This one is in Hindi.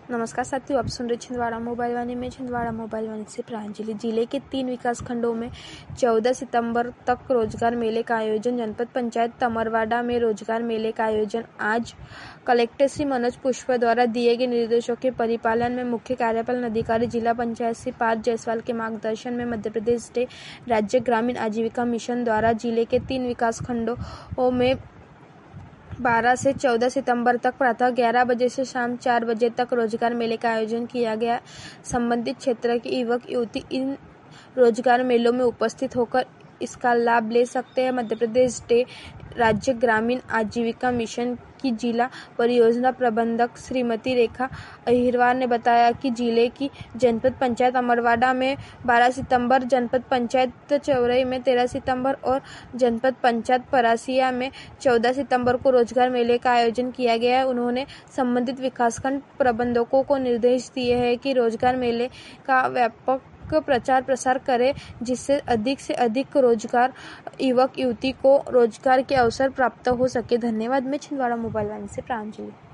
नमस्कार साथियों, आप सुन रहे छिंदवाड़ा मोबाइल वाणी में। छिंदवाड़ा मोबाइल वाणी से प्रांजलि। जिले के 3 विकास खंडों में 14 सितंबर तक रोजगार मेले का आयोजन। जनपद पंचायत तमरवाड़ा में रोजगार मेले का आयोजन आज कलेक्टर श्री मनोज पुष्प द्वारा दिए गए निर्देशों के परिपालन में मुख्य कार्यपालन अधिकारी जिला पंचायत श्री पार्थ जायसवाल के मार्गदर्शन में मध्य प्रदेश स्टेट राज्य ग्रामीण आजीविका मिशन द्वारा जिले के 3 विकास खंडों में 12 से 14 सितंबर तक प्रातः 11 बजे से शाम 4 बजे तक रोजगार मेले का आयोजन किया गया। संबंधित क्षेत्र के युवक युवती इन रोजगार मेलों में उपस्थित होकर इसका लाभ ले सकते हैं। मध्य प्रदेश स्टेट राज्य ग्रामीण आजीविका मिशन की जिला परियोजना प्रबंधक श्रीमती रेखा अहिरवार ने बताया कि जिले की जनपद पंचायत अमरवाड़ा में 12 सितंबर, जनपद पंचायत चौरई में 13 सितंबर और जनपद पंचायत परासिया में 14 सितंबर को रोजगार मेले का आयोजन किया गया है। उन्होंने संबंधित विकासखंड प्रबंधकों को निर्देश दिए हैं कि रोजगार मेले का व्यापक प्रचार प्रसार करें, जिससे अधिक रोजगार युवक युवती को रोजगार के अवसर प्राप्त हो सके। धन्यवाद। मैं छिंदवाड़ा मोबाइल वाणी से प्रांजलि।